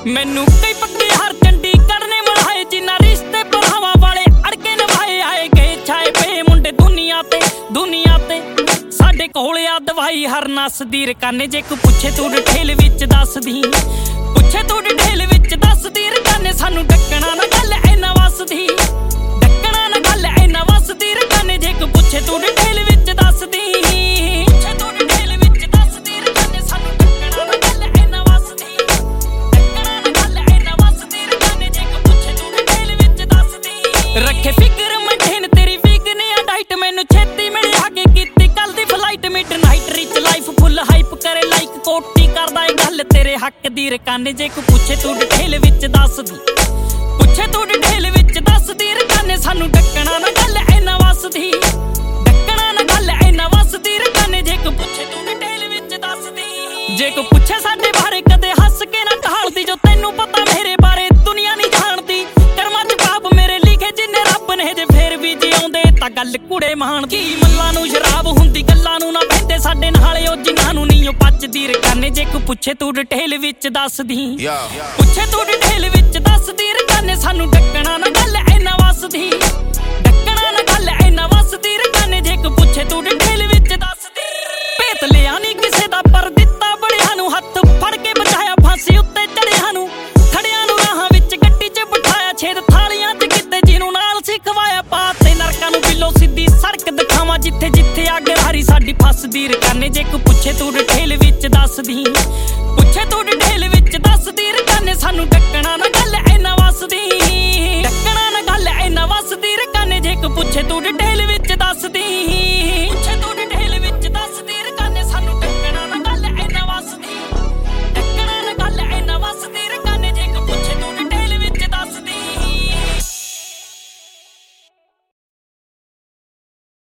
मैनू कई पक्के हर चंडी करने मलाए जिन्ना रिश्ते भरावां वाले अड़के निभाए आए गए छाए पे मुंडे दुनिया ते साडे कोल आ दवाई हर नस दी रकाने जे कोई पुछे तू डिटेल विच दस दी पुछे तू डिटेल विच दस दी रकाने सानू डकना ना गल इना वसदी डकना ना गल इना वसदी रकाने जे कोई पुछे तू डिटेल विच दस दी पुछे तू डिटेल विच दस दी रकाने सानू डकना ना गल इना वसदी डकना ना गल इना वसदी रकाने जे कोई पुछे तू डिटेल विच दस दी रखे फिकर मठेन तेरी वीकने आ डाइट मैनू छेती मिले आगे कीती कल दी flight midnight rich life full hype करे लाइक कोटी करदा ए गल तेरे हक दी रकाने जे कोई पुछे तू डिटेल विच दस दी पुछे तू डिटेल विच दस दी रकाने सानू डकना ना गल इना वसदी डकना ना गल इना वसदी रकाने जे कोई पुछे तू डिटेल विच दस दी जे कोई पुछे साडे बारे कदे हस के ना ढालदी जो तैनू पता मेरे बारे दुनिया नहीं जानदी करमां च पाप मेरे लिखे जिन्ने रब ने जे फेर भी जिउंदे तां गल कुड़े महान की मल्लां नू शराब हुंदी गल्लां नू ना बहिंदे साडे नाले ओ जिन्हां नू नहीं ओ पचदी रकाने जे कोई पुछे तू डिटेल विच दस दी पुछे तू डिटेल विच दस दी रकाने सानू डकना ना गल इना वसदी डकना ना गल इना वसदी रकाने जे कोई पुछे तू डिटेल विच दस दी भेत लिया नहीं किसे दा पर दित्ता बड़ियां नू हत्थ फड़ के बचाया फांसी उत्ते चढ़ियां नू खड़ियां नू राहां विच गड्डी च बिठाया छेद थालियां च किते जिन्नू नाल सिखवाया पाते नरकां नू बिलो सीधी सड़क दिखावां जिथे जिथे अग हारी साडी फसदी रकाने जे कोई पुछे तू डिटेल विच दस दी पुछे तू डिटेल विच दस दी रकाने सानू डकना ना गल इना वसदी डकना ना गल इना वसदी रकाने जे कोई पुछे तू डिटेल